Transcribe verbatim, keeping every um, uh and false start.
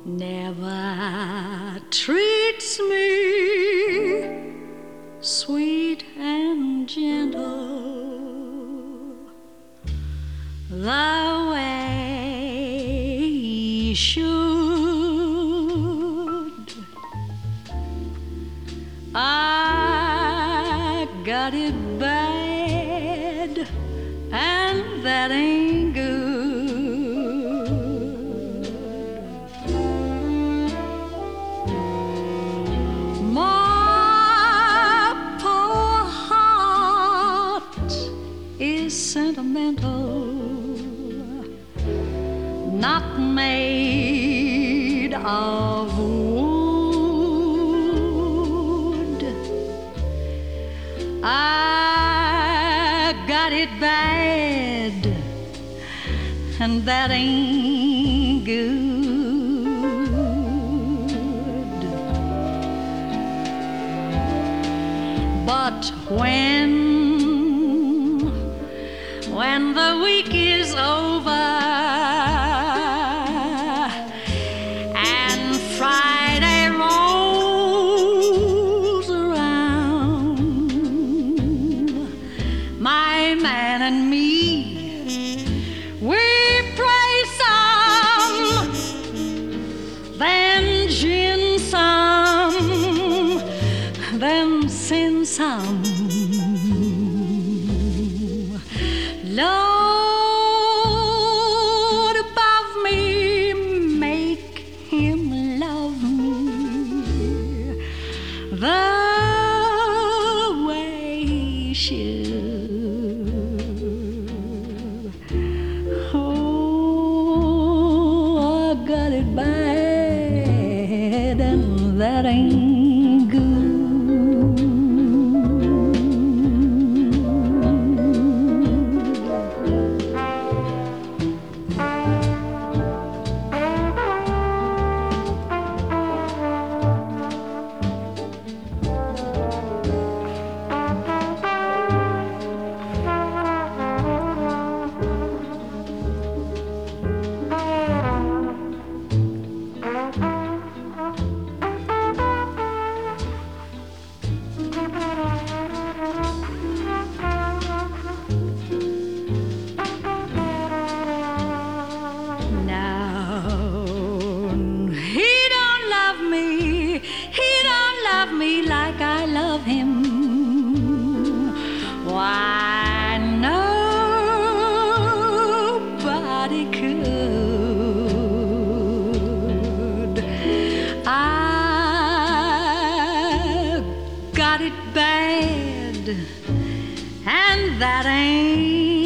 never treats me sweet and gentle the way he should. I got it bad, and that ain't good. My poor heart is sentimental, not made of wood. I got it bad, and that ain't good. But when, when the week is over and Friday rolls around, my man and me, we pray some, then gin some, then sin some. Lord above me, make him love me the way he should. Oh, I got it bad, and that ain't good. Me like I love him. Why, nobody could. I got it bad, and that ain't